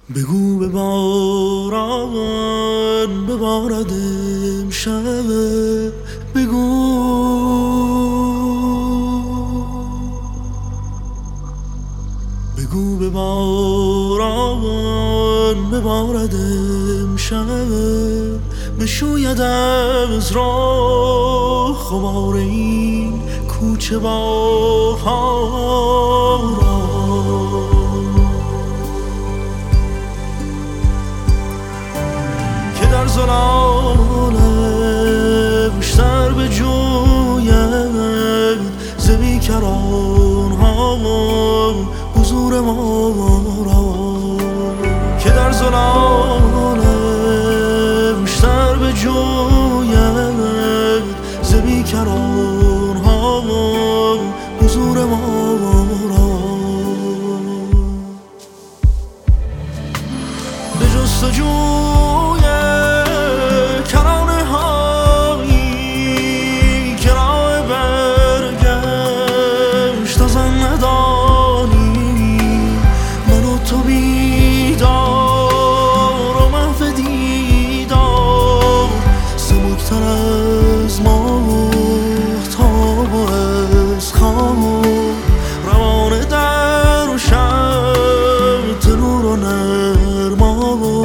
بگو به باران ببارد امشب. بگو به باران ببارد امشب. بشوید از راه خمار این کوچه باها را، که در ظلالش سر به جوید ز بیکران ها حضور ما را، که در ظلالش سر به جوید ز بیکران ها حضور ما را. به جستجوی کرانه هایی که راه برگشت از آن ندانی، من و تو بیدار و محو دیدار، سبکتر از ماهتاب و از خواب، روانه در و شب تنور و نرما و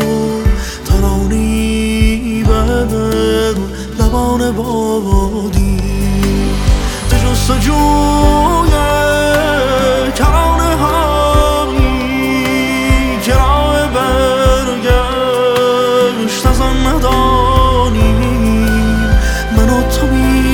ترانی بر لبان بادی. به جستجوی کرانه هایی که راه برگشت از آن ندانی، من و تو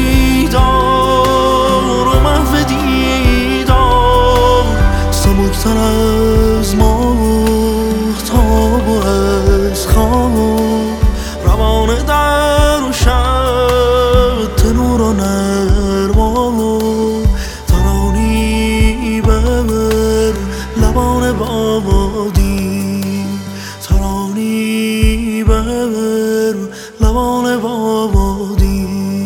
بیدار و محو دیدار، سبکتر از ماهتاب و از خواب، روانه در و شب تنور و نرما و ترانی بر لبان بادی، ترانی بر لبان بادی.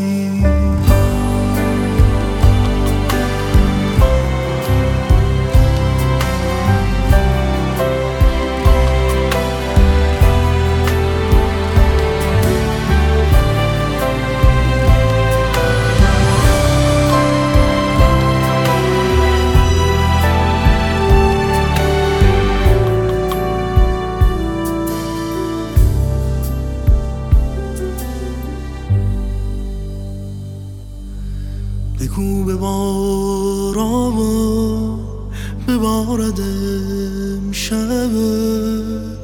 بگو به باران ببارد امشب.